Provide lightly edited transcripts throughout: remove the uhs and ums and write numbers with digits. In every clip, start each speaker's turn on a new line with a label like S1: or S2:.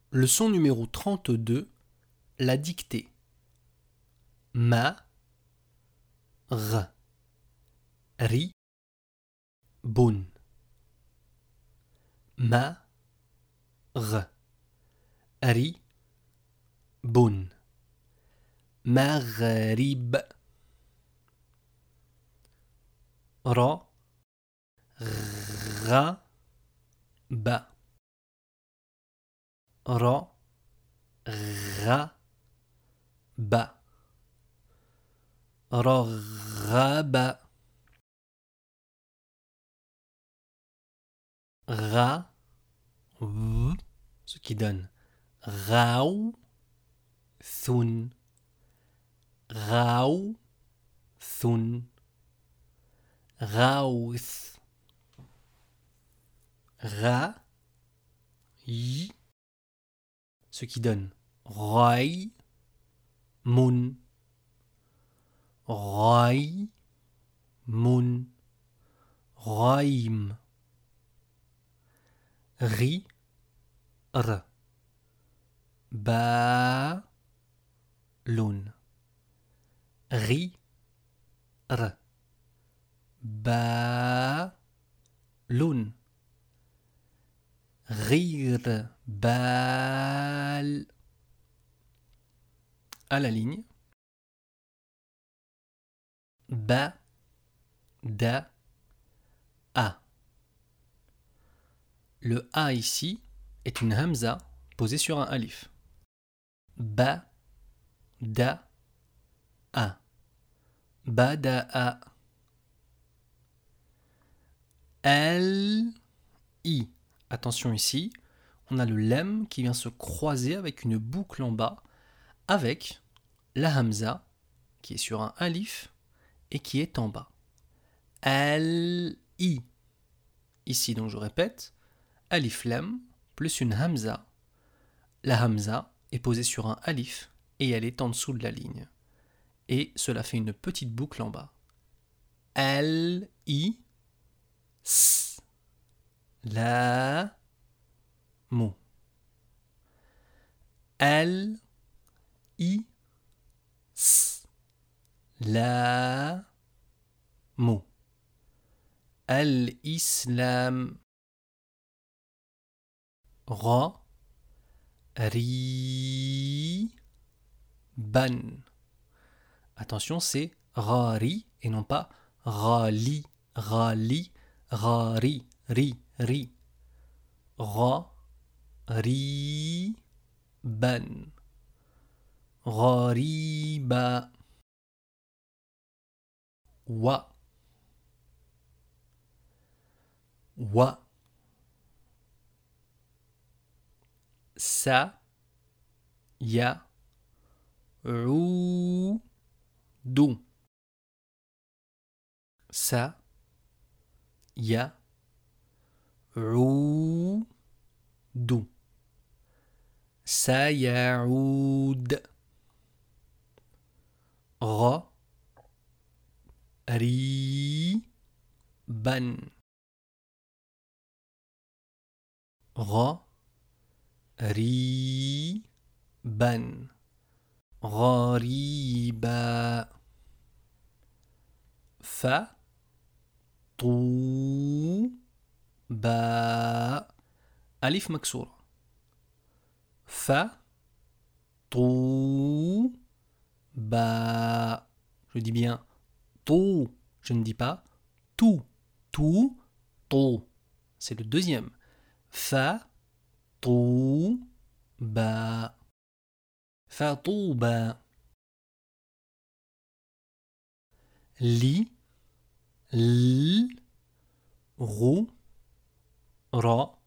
S1: Leçon numéro 32, la dictée. Ma, r, ri, bun. Ma, r, ri, bun. Maghrib. Ra, ra, ba. Ra, ra, ba. Raghaba. Ra, v, ce qui donne raou, thun. Raou, thun. Raouth. Ra, yi, ce qui donne rai, mun. Rai, mun. Raim. Ri, r. Ba, lun. Ri, r. Ba, lun. Rire, bal. À la ligne. Ba, da, a. Le a ici est une hamza posée sur un alif. Ba, da, a. Bada'a. El, i. Attention ici, on a le lem qui vient se croiser avec une boucle en bas, avec la hamza qui est sur un alif et qui est en bas. El, i. Ici, donc je répète, alif lem plus une hamza. La hamza est posée sur un alif et elle est en dessous de la ligne. Et cela fait une petite boucle en bas. El, i, s. La, mu. El, i, s. La, mu. Al-Islam. Ra, ri, ban. Attention, c'est rari et non pas rali, rali, rari, ri, ri. Ra, ri, ban. Rariba. Wa. Wa. Sa. Ya. Ou. Du. Sa. Ya. Ou. Du. Sayaoud. Ra. Ri. Ban. Ra. Ri. Ban. Ghariba. Fa. Tu. Ba. Alif maksour. Fa. Tu. Ba. Je dis bien tu. Je ne dis pas tout. Tu. Tu. C'est le deuxième. Fa. Tu. Ba. Fatouba. Li. L. Rou. Ra.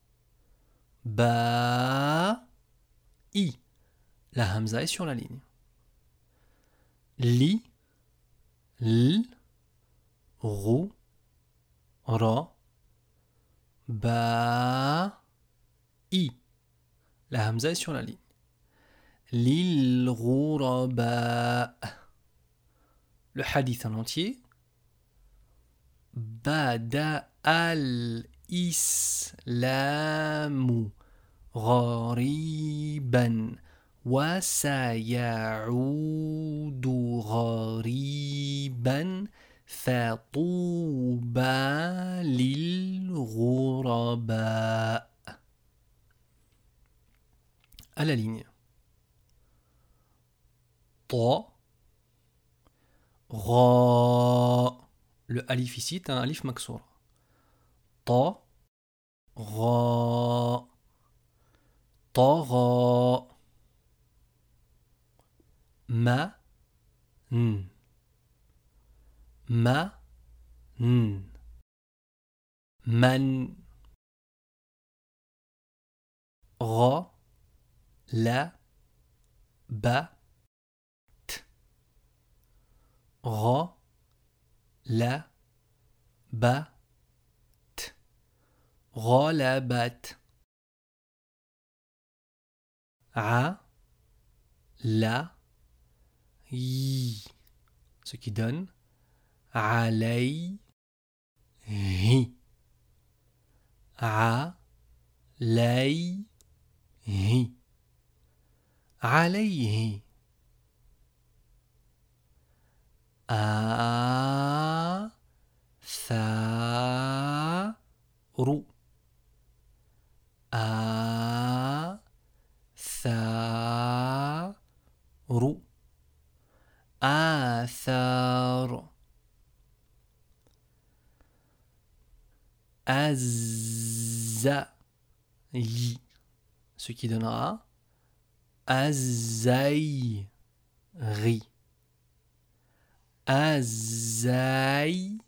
S1: Ba. I. La hamza est sur la ligne. Li. L. Rou. Ra. Ba. I. La hamza est sur la ligne. Lil ghuraba. Le hadith en entier. Bada al islamu ghariban غريبا وسيعود غريبا فطوبى للغرباء. À la ligne. طا غا. Le alif ici est un alif maksour. طا غا طغى ما ن ما ن من غ لا ب ت غ لا ب ت غلبت ع لا ي, ce qui donne عليه عليه عليه آثار آثار آثار أزي, ce qui donnera أزيغي أزيغي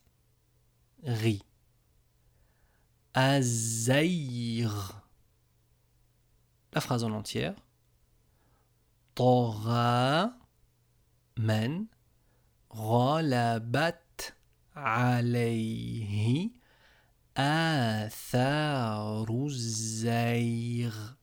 S1: أزيغ. La phrase en entière. طغى من غلبت عليه آثار الزيغ.